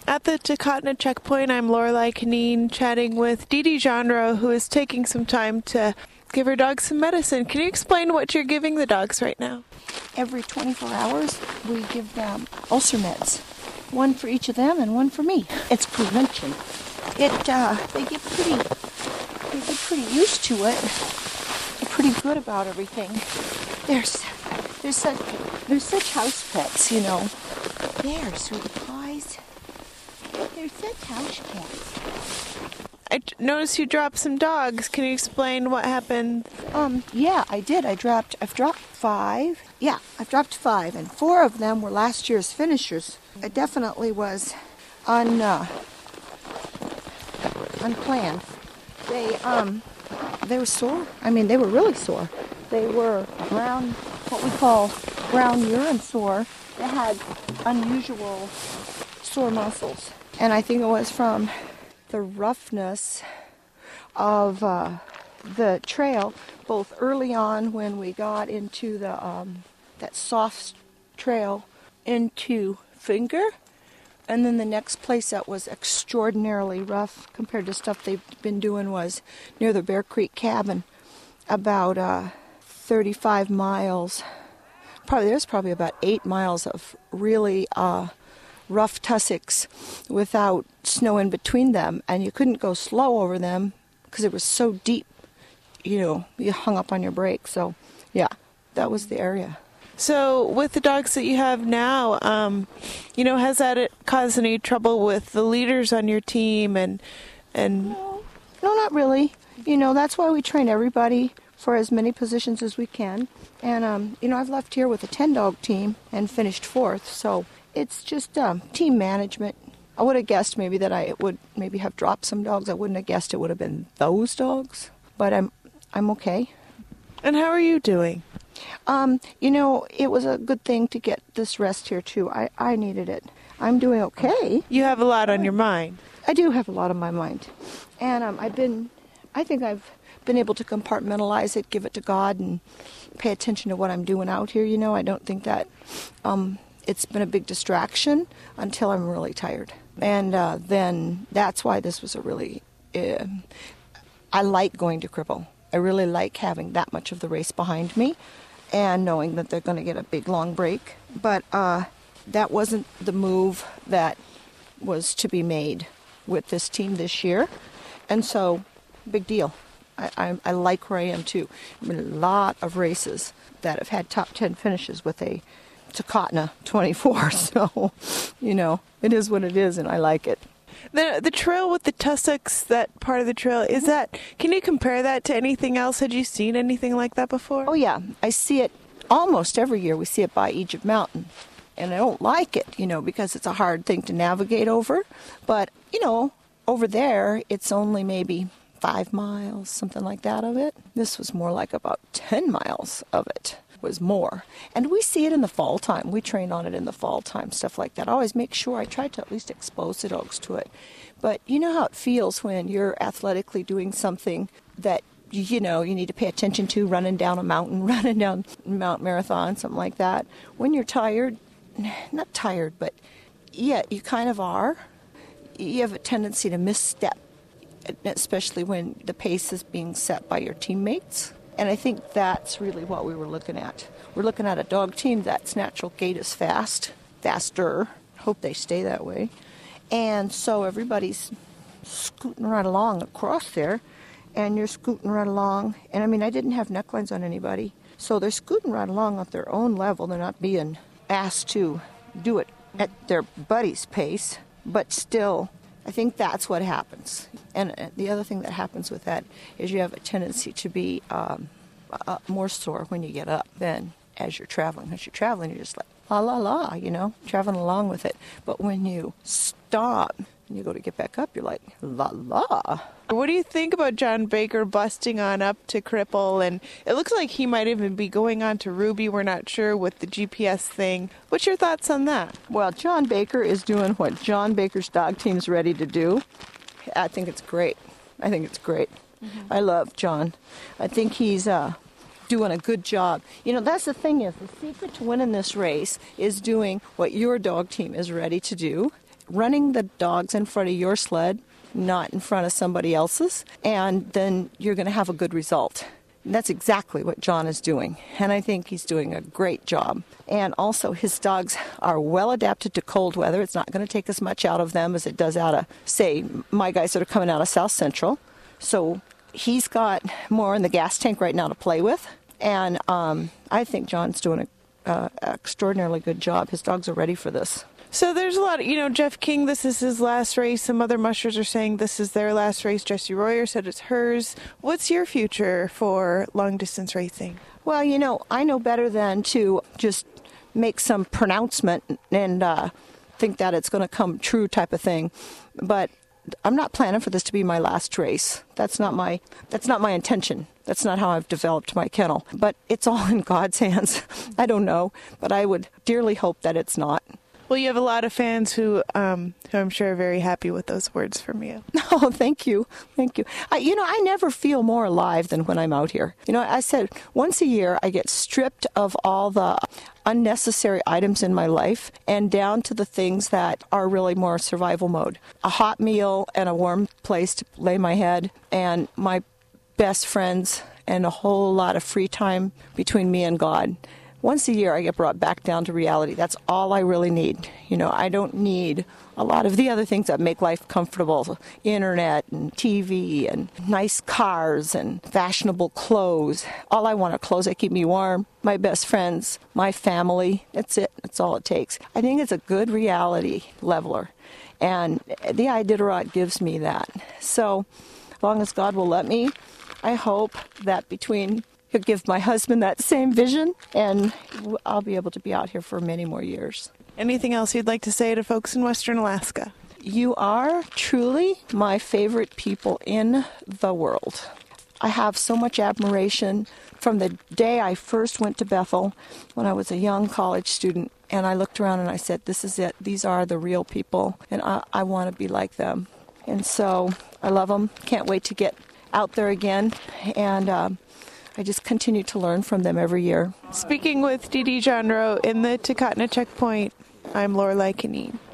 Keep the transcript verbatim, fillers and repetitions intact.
At the Takotna checkpoint, I'm Lorelei Canine chatting with Dee Dee Genre, who is taking some time to give her dog some medicine. Can you explain what you're giving the dogs right now? Every twenty-four hours, we give them ulcer meds. One for each of them and one for me. It's prevention. It, uh, they get pretty, they get pretty used to it. They're pretty good about everything. They're, they're such, they're such house pets, you know. There, sweetie pies. They're such house cats. I t- noticed you dropped some dogs. Can you explain what happened? Um, yeah, I did. I dropped, I've dropped five. Yeah, I've dropped five, and four of them were last year's finishers. It definitely was un, uh, unplanned. They, um, they were sore. I mean, they were really sore. They were brown, what we call brown urine sore. They had unusual sore muscles. And I think it was from the roughness of uh, the trail, both early on when we got into the um, that soft trail into Finger, and then the next place that was extraordinarily rough compared to stuff they've been doing was near the Bear Creek cabin, about uh, thirty-five miles. Probably there's probably about eight miles of really uh, rough tussocks without snow in between them, and you couldn't go slow over them because it was so deep. You know, you hung up on your brakes. So, yeah, that was the area. So, with the dogs that you have now, um, you know, has that caused any trouble with the leaders on your team? And and no, no, not really. You know, that's why we train everybody for as many positions as we can. And um, you know, I've left here with a ten-dog team and finished fourth. So it's just um, team management. I would have guessed maybe that I would maybe have dropped some dogs. I wouldn't have guessed it would have been those dogs. But I'm I'm okay. And how are you doing? Um, you know, it was a good thing to get this rest here, too. I, I needed it. I'm doing okay. You have a lot on your mind. I do have a lot on my mind. And um, I've been, I think I've been able to compartmentalize it, give it to God, and pay attention to what I'm doing out here. You know, I don't think that um, it's been a big distraction until I'm really tired. And uh, then that's why this was a really, uh, I like going to Cripple. I really like having that much of the race behind me and knowing that they're going to get a big, long break. But uh, that wasn't the move that was to be made with this team this year. And so, big deal. I, I, I like where I am, too. I mean, a lot of races that have had top ten finishes with a Takotna twenty-four. So, you know, it is what it is, and I like it. The the trail with the tussocks, that part of the trail, is that, can you compare that to anything else? Had you seen anything like that before? Oh, yeah. I see it almost every year. We see it by Egypt Mountain. And I don't like it, you know, because it's a hard thing to navigate over. But, you know, over there, it's only maybe five miles, something like that of it. This was more like about ten miles of it. Was more. And we see it in the fall time. We train on it in the fall time, stuff like that. I always make sure I try to at least expose the dogs to it. But you know how it feels when you're athletically doing something that, you know, you need to pay attention to, running down a mountain, running down Mount Marathon, something like that. When you're tired, not tired, but yeah, you kind of are. You have a tendency to misstep, especially when the pace is being set by your teammates. And I think that's really what we were looking at. We're looking at a dog team that's natural gait is fast, faster. Hope they stay that way. And so everybody's scooting right along across there, and you're scooting right along. And I mean, I didn't have necklines on anybody. So they're scooting right along at their own level. They're not being asked to do it at their buddy's pace, but still, I think that's what happens. And the other thing that happens with that is you have a tendency to be um, uh, more sore when you get up than as you're traveling. As you're traveling, you're just like, la, la, la, you know, traveling along with it. But when you stop and you go to get back up, you're like, la, la. What do you think about John Baker busting on up to Cripple? And it looks like he might even be going on to Ruby. We're not sure with the G P S thing. What's your thoughts on that? Well, John Baker is doing what John Baker's dog team's ready to do. I think it's great. I think it's great. Mm-hmm. I love John. I think he's uh, doing a good job. You know, that's the thing is, the secret to winning this race is doing what your dog team is ready to do. running the dogs in front of your sled, not in front of somebody else's, and then you're going to have a good result. And that's exactly what John is doing, and I think he's doing a great job. And also, his dogs are well adapted to cold weather. It's not going to take as much out of them as it does out of, say, my guys that are coming out of South Central. So he's got more in the gas tank right now to play with, and um, I think John's doing an uh, extraordinarily good job. His dogs are ready for this. So there's a lot of, you know, Jeff King, this is his last race. Some other mushers are saying this is their last race. Jessie Royer said it's hers. What's your future for long-distance racing? Well, you know, I know better than to just make some pronouncement and uh, think that it's going to come true type of thing. But I'm not planning for this to be my last race. That's not my that's not my intention. That's not how I've developed my kennel. But it's all in God's hands. I don't know, but I would dearly hope that it's not. Well, you have a lot of fans who, um, who I'm sure are very happy with those words from you. Oh, thank you. Thank you. I, you know, I never feel more alive than when I'm out here. You know, I said once a year I get stripped of all the unnecessary items in my life and down to the things that are really more survival mode. A hot meal and a warm place to lay my head and my best friends and a whole lot of free time between me and God. Once a year, I get brought back down to reality. That's all I really need. You know, I don't need a lot of the other things that make life comfortable. Internet and T V and nice cars and fashionable clothes. All I want are clothes that keep me warm, my best friends, my family. That's it. That's all it takes. I think it's a good reality leveler. And the Iditarod gives me that. So as long as God will let me, I hope that between He'll give my husband that same vision, and I'll be able to be out here for many more years. Anything else you'd like to say to folks in Western Alaska? You are truly my favorite people in the world. I have so much admiration from the day I first went to Bethel when I was a young college student, and I looked around and I said, this is it. These are the real people, and I, I want to be like them. And so I love them. Can't wait to get out there again, and um, I just continue to learn from them every year. Speaking with Dee Dee Jonrowe in the Takotna Checkpoint, I'm Lorelei Kineen.